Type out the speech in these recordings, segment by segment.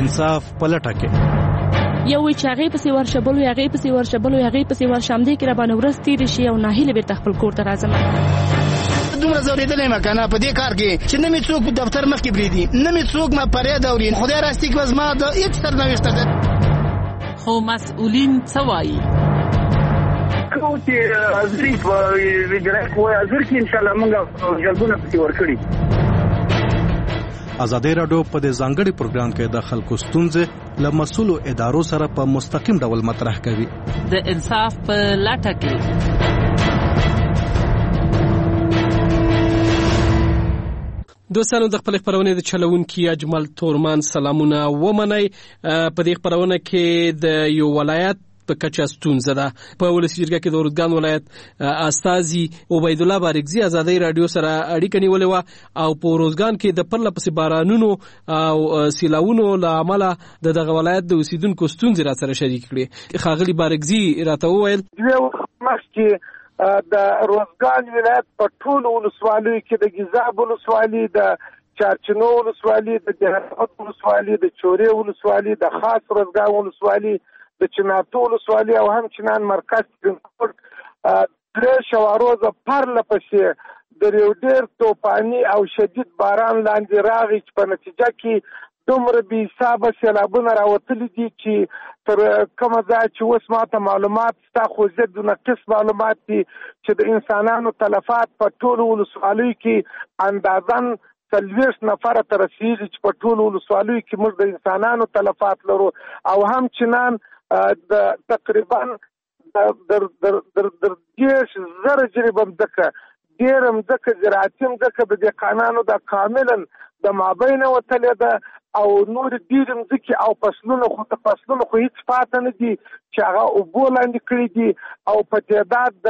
انصاف پلټه کې یو چې هغه پسې ورشبلو هغه پسې ورشبلو هغه پسې ورشمدې کې را باندې ورستې رشي او ناهیله به تخپل کور ته راځم دومره زوریدلې مکنه په دې کار کې چې نه می څوک په دفتر مخ کې بریدي نه می څوک ما پرې دوري خدای راستي کې وزما د هیڅ سرنوشت ده خو مسؤلین څه وایي کوتي ازری په ویډرک وای ازر کې ان شاء الله موږ جلبونه پکې ورکړي ازادي راډیو په دې ځانګړي پروګرام کې د خلکو ستونزې له مسؤلو ادارو سره په مستقیم ډول مطرح کوي د انصاف په لټه کې دوستانو د خپل خبرونه د چلونکي اجمل تورمان سلامونه ومنئ په دې خبرونه کې د یو ولایت په کچه ستونزه ده په ولسی جرګه کې د اردګان ولایت استاذي عبید الله بارګزي ازادي رادیو سره اړیکه نیولې و او په اردګان کې د پرله پسې بارانونو او سیلاوونو لامل د دغه ولایت د اوسیدونکو ستونزې را سره شریک کړي خاغلی بارګزي راته وویل مخکې د روزګان ولایت په ټول ولسوالیو کې د ګیزاب ولسوالي د چارچنو ولسوالي د جهاد ولسوالي د چوري ولسوالي د خاص روزګان ولسوالي د چناتو ولسوالي او همچنان مرکز درې شواروزه پرله پسې د یو ډېر توپاني او شدید باران لاندې راغی چې په نتیجه کې دومره بې حسابه سیلابونه راوتلي دي چې تر کومه ځایه چې اوس ماته معلومات شته خو زه نقص معلومات دي چې د انسانانو تلفات په ټولو ولسوالیو کې اندازاً 40 نفره ته رسېږي چې په ټولو ولسوالیو کې موږ د انسانانو تلفات لرو او همچنان د تقریبا در 10,000 جریبه مځکه ډېره مځکه زراعتي مځکه د دهقانانو د کاملا د مابینه وتلې ده او نور ډېرې مځکې او فصلونه خو هېڅ پاته نه دي چې هغه اوبو لاندې کړي دي او په تعداد د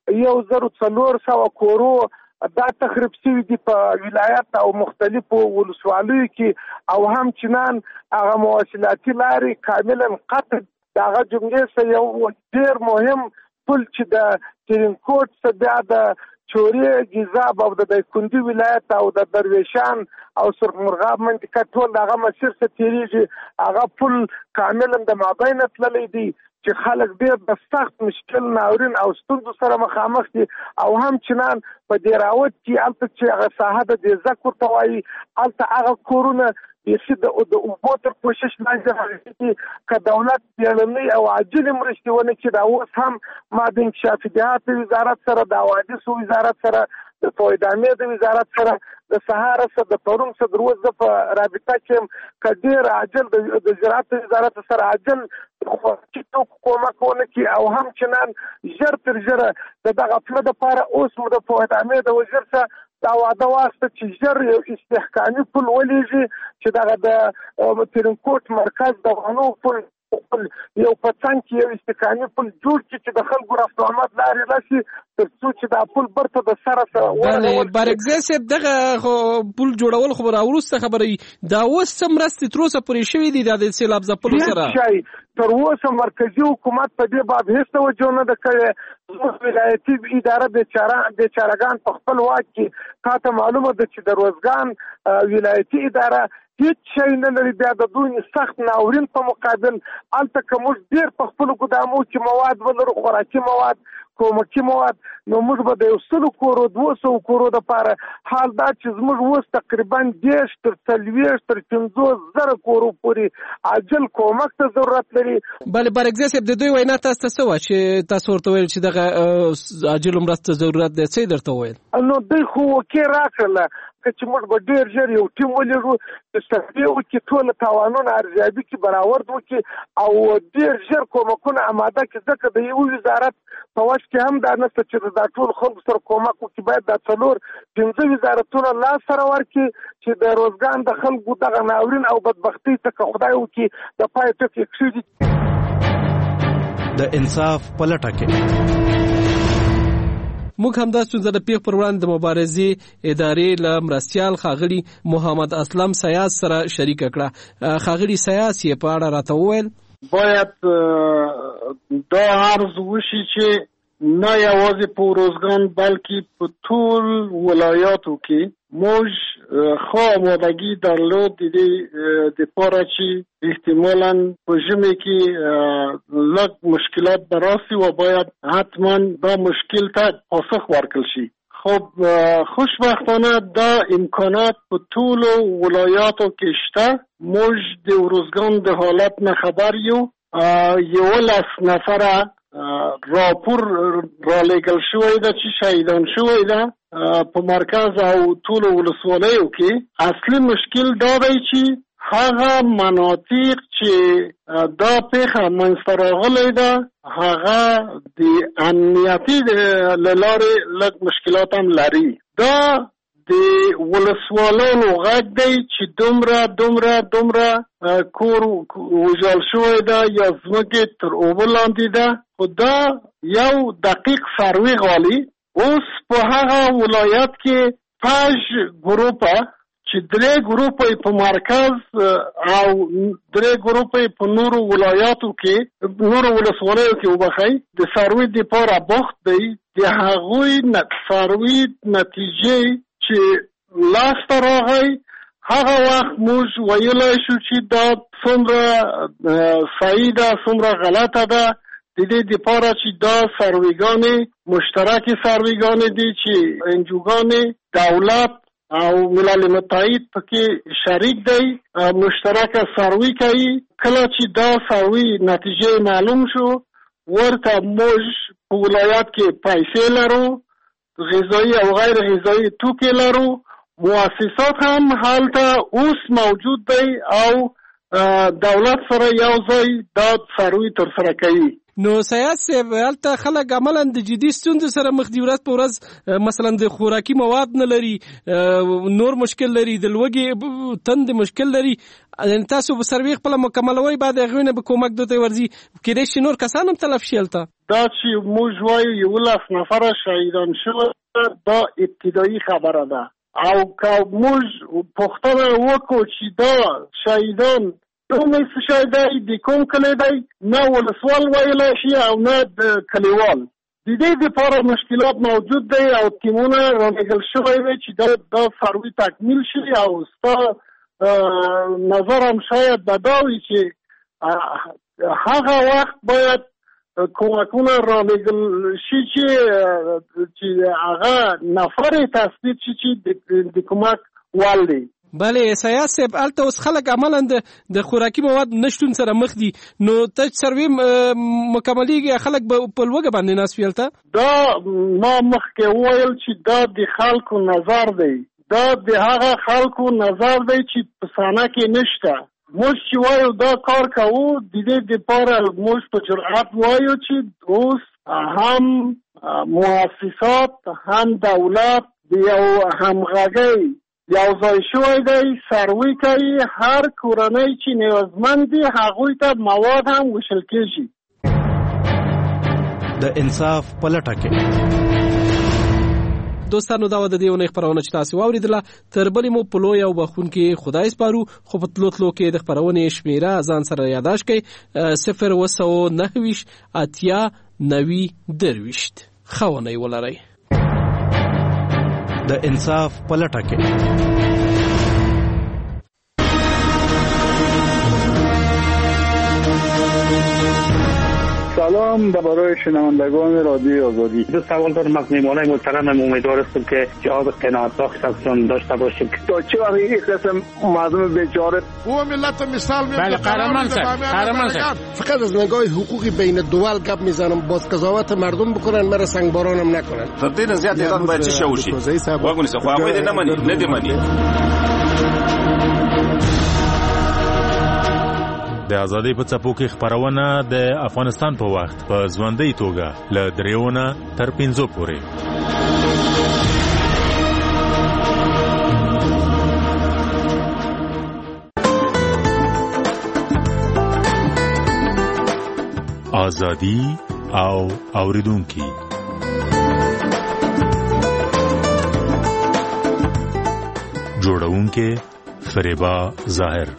1,400 کورو دا تخریب شوي دي په ولایت او مختلفو ولسوالیو کې او همچنان هغه مواصلاتي لارې کاملا قطع د هغه جملې سره یو ډېر مهم پل چې د ترینکوټ څخه بیا د چوري ګیزاب او د دایکنډي ولایت او د درویشان او سرخمرغاب منطقه ټول هغه مسیر څخه تېرېږي هغه پل کاملا د مابینه تللی دی چې خلک ډېر د سخت مشکل ناورین او ستونزو سره مخامخ دي او همچنان په دیراوت کې هلته چې هغه ساحه د دیزک ورته وایي هلته هغه کورونه بیخي د اوبو تر کوشش لاندې راغلي که دولت بیړنۍ او عاجلې مرستې ونه کړي دا اوس هم ما د انکشافي دهات وزارت سره د حوادثو وزارت سره د فویدامې د وزارت سره د سهار سره د پرون سره د روز په رابطه کې که ډېر عاجل د زراعت وزارت سره عاجل خوراکي توکو کومک ونه کړي او همچنان ژر تر ژره د دغه پله دپاره اوس مو د فویدامې د وزیر سره دا وعده واخیسته چې ژر یو استحکامي پل ولېږي چې دغه د ترینکوټ مرکز د غنو پل یو په څنګ کې یو استحکامي پل جوړ کړي چې د خلکو رفت آمد لارې راشي تر څو چې دا پل برته د سره بله بارګزی صاحب دغه پل جوړول خو راوروسته خبره وي دا اوس څه مرستې تر اوسه پورې شوي دي د سیلاب ځپلو سره تر اوسه مرکزي حکومت په دې باب هیڅ توجه نه ده کړې زموږ ولایتي اداره بیچارهګان په خپل واک کې تاته معلومه ده چې د روزګان ولایتي اداره هیڅ شی نه لري بیا د دوی سخت ناورین په مقابل هلته که موږ ډېر په خپلو ګدامو کې مواد ولرو خوراکي مواد کومکي مواد نو موږ به د 100 کورو 200 کورو دپاره حال دا چې زموږ اوس تقریبا 10 تر 40 تر 50,000 کورو پورې عاجل کومک ته ضرورت لري. بله بارګزی صاحب د دوی وینا تاسو ته څه وه چې تاسو ورته ویل چې دغه عاجلو مرستو ضرورت دی څه یې درته وویل؟ نو دوی خو وکې راکړله چې موږ به ډېر ژر یو ټیم ولېږو چې سروې وکړي ټوله تاوانونه ارزیابي کړي برآورد وکړي او ډېر ژر کومکونه اماده کړي ځکه د یو وزارت په وس کې هم دا نشته چې دا ټول خلکو سره کومک وکړي باید دا 4-5 وزارتونه لاس سره ورکړي چې د روزګان د خلکو دغه ناورین او بدبختۍ څخه خدای وکړي د پای ټکی کښېږدي. د انصاف په لټه کې موږ هم دا ستونزه د پیښ پر وړاندې د مبارزې ادارې له مرستیال ښاغلي محمد اسلم سیاس سره شریکه کړه. ښاغلي سیاس یې په اړه راته وویل باید دا عرض وشي چې نه یوازې په روزګان بلکې په ټول ولایاتو کې موږ خو آمادګي درلود د دې دپاره چې احتمالاً په ژمي کې لږ مشکلات به راسي و باید حتما دا مشکل ته پاسخ ورکړل شي. خب خوشبختانه دا امکانات په ټولو ولایاتو کې شته. موږ د روزګان د حالت نه خبر یو. 11 نفره راپور را لېږل شوی ده چې شهیدان شوی ده په مرکز او ټولو ولسوالیو کې. اصلي مشکل دا دی چې هغه مناطق چې دا پیښه منځته راغلی ده هغه د امنیتي له لارې لږ مشکلات هم لري. دا د ولسوالانو غږ دی چې دومره کور وژل شوی ده یا ځمکې تر اوبه لاندې ده. خو دا یو دقیق سروې غواړي. اوس په هغه ولایت کې 5 ګروپه چې 3 ګروپه په مرکز او 3 ګروپه په نورو ولایاتو کې نورو ولسوالیو کې وبخي د سروې لپاره بوخت دی. د هغوی سروې نتیجې چې لاسته راغی هغه وخت موږ ویلی شو چې دا څومره صحیح ده څومره غلطه ده. د دې دپاره چې دا سرویګانې مشترکې سرویګانې دي چې انجوګانې دولت او ملل متحد پکې شریک دی مشترکه سروي کوي. کله چې دا سروي نتیجه معلوم شو ورته موږ په ولایت کې پیسې لرو، غذایی او غیر غذایی توکي لرو، مؤسسات هم هلته اوس موجود دی او دولت سره یو ځای دا سروي ترسره کوي. نو سیاست صاحب هلته خلک عملاً د جدي ستونزو سره مخ دي. ورځ په ورځ مثلا د خوراکي مواد نه لري، نور مشکل لري، د لوږې تند مشکل لري. تاسو به سروي خپل مکملوي بعد هغه نه به کومک دوته ورځي کېدای شي نور کسان هم تلف شي. هلته دا چې موږ وایو 11 نفره شهیدان شوه دا ابتدایي خبره ده. او که موږ پوښتنه وکړو چې دا شهیدان کومې څه دی د کوم کلی دی، نه ولسوال ویلی شي او نه د کلیوال. د دې دپاره مشکلات موجود دی او ټیمونه رالېږل شوی دی چې دا سروي تکمیل شي. او ستا نظر هم شاید به دا وي چې هغه وخت باید کومکونه رالېږل شي چې هغه نفر تثبیت شي چې د کومک وال دی. بله سیاست صاحب هلته اوس خلک عملاً د خوراکي مواد نشتون سره مخ دي. نو ته سروي مکملېږي خلک به په لوږه باندې ناست وي هلته؟ دا ما مخکې وویل چې دا د خلکو نظر دی. دا د هغه خلکو نظر دی چې په صحنه کې نشته. موږ چې وایو دا کار کوو د دې دپاره موږ په جرأت وایو چې اوس هم مؤسسات هم دولت د یو همغږۍ یو ځای شوی دی سروي کوي. هر کورنۍ چې نیازمند دي هغوی ته مواد هم ویشل کېږي. د انصاف په لټه کې دوستانو دا و د دې ونې خپرونه چې تاسو واوریدله. تر بلې مو په لوی او بخونکي خدای سپارو. خو په تلو کې د خپرونې شمیره ځان سره یاداش کړئ 029 اتیا 90 درویشت. خونه ولرئ. د انصاف په لټه کې سلام برای شنوندگان رادیو آزادی. دو سوال دارم از میهمانان محترمم. امیدوار هستم که جواب قناعت بخش ازشون داشته باشیم. تا چه وقت این قسم مردم بیچاره و ملت مثال میاد. بله قهرمان صاحب فقط از نگاه حقوقی بین دول گپ میزنم. باز قضاوت مردم بکنن مرا سنگبارانم نکنن. تدین زیاد ایران باید چی شوشی واگونی سه خواهی ده نمانی ندیمانی. د ازادۍ په څپو کې خپرونه د افغانستان په وخت په ژوندۍ توګه له 3 تر 5 پورې. ازادي او اوریدونکي جوړونکي فریبا ظاهر.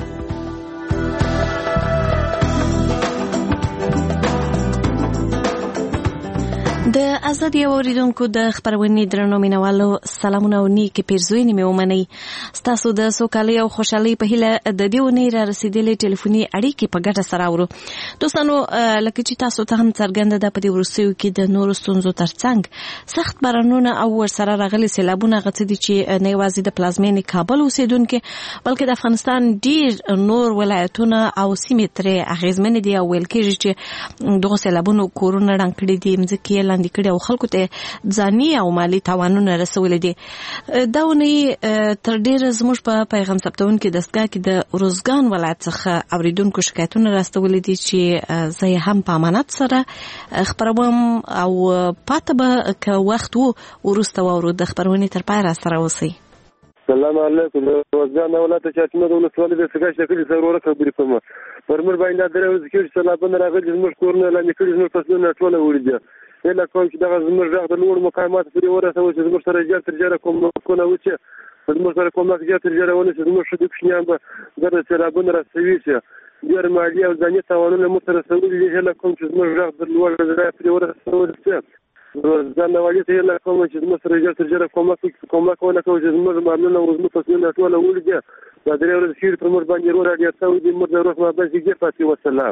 د ازادي اوریدونکو د خبرونې درنو مینوالو سلامونه او نیک پیرزوینې مې ومنئ. ستاسو د سوکالۍ او خوشحالۍ په هیله د دې اونۍ را رسیدلې ټلیفوني اړیکې په ګټه سره اورو. دوستانو لکه چې تاسو ته هم څرګنده ده په دې وروستیو کې د نورو ستونزو ترڅنګ سخت بارانونه او ورسره راغلي سیلابونه غڅ دي چې نه یوازې د پلازمینې کابل اوسیدونکو بلکې د افغانستان ډیر نور ولایتونه او سیمې ترې اغیزمنې دي او ویل کېږي چې دغه سیلابونو کورونه ړنګ کړي دي، مځکې یې لاندې کړي او خلکو ته ځاني او مالي تاوانونه رسولي دي. دا اونۍ تر ډیره زموږ په پیغام ثبتونکو دستګاه کې د روزګان ولایت څخه اوریدونکو شکایتونه راستولي دي چې زه یې هم په امانت سره خبروم او پاته به که وخت وروسته واورو. د خبرونې تر پای را سره اوسئ. السلام علیکم. روزګان ولایت چاچنه د ولسوالۍ د سګاش د کلي ضرورت خبرې کوم. پرمر باندې درې ورځې کې سیلابونه راغلي، زموږ کورونه لاندې کړي، زموږ فصلونه ټول وړي دي. اله کوم چې دغه زموږ غږ د لوړ مقامات پورې ورسوي چې زموږ سره جار تر جاره کوم کوونه وچه زموږ سره کوم جار تر جاره ونه چې زموږ شدي کوشنیان به د سیلابونه راسوي چې ډېر مالي او ځاني تاوانونه مو سره رسولي دي. اله کوم چې زموږ غږ د لوړ ځای پورې ورسوي چې ځان نوالي ته اله کوم چې زموږ سره جار تر جاره کومه کوونه کوي چې زموږ مالونه او زموږ فصلونه ټول وړي دي. دا درې ورځې شیر پر مور باندې ورو راځي تاسو دې مر د روح ما باندې کې پاتې وسلام.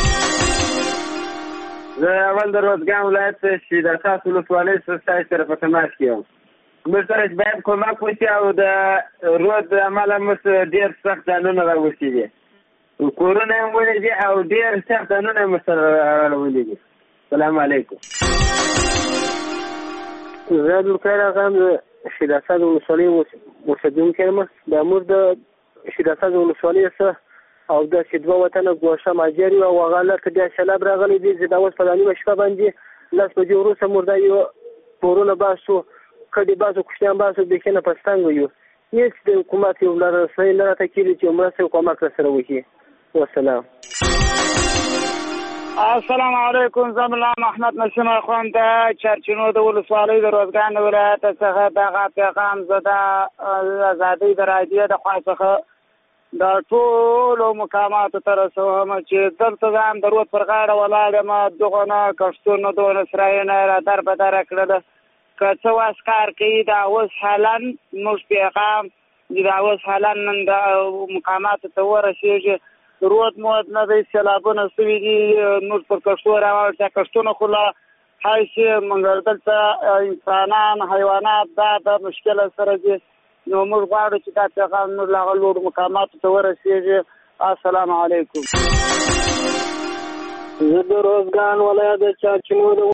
زه اول د روزګان ولایت شیداساس ولسوالۍ سره په تماس کې یم. موږ سره باید کومک وشي او د رود د امله موږ ډېر سخت ځانونه راوستي دي، کورونه یې ولې دي او ډېر سخت ځانونه یې موږ سره راولي دي. سلام علیکم. زه عبدالقادر آغا یم، د شیداساس ولسوالۍ اوسېدونکی یم. د موږ د شیداساس ولسوالۍ څخه او د دوه وطنه ګوښه ماجر او هغه لکه د سیلاب راغلی دی چې دا اوس په نیمه شپه باندې 10 بجې وروسته موږ دا یو کورونه باسو، کډې باسو، کوچنیان باسو، بیخي نه په ستنګو یو. هېڅ د حکومت یو لارښوونې نه راته کېږي چې مرسته او کومک راسره وکړي. والسلام. السلام علیکم. زه ملا محمد نسیم اخوان د چرچینو د ولسوالۍ د روزګان ولایت څخه دغه پیغام زه د ازادۍ د رادیو د خوا څخه د ټولو مقاماتو ته رسوم چې دلته ځان د رود پر غاړه ولاړ یم. دغونه کښتونه دونه سرایونه را در په دره کړله. که څه واس کار کوي دا اوس حالا موږ پیغام دا اوس حالا نن د مقاماتو ته ورسېږي. رود مود نه دی، سیلابونه سوي دي، موږ پر کښتو راوړو. کښتونه خو لا هایسي موږ دلته انسانان حیوانات دا د مشکل سره دي. نو موږ غواړو چې دا پیغام موږ له هغه لوړو مقاماتو ته ورسېږي. السلام علیکم. زه د روزګان ولایت د چارچینو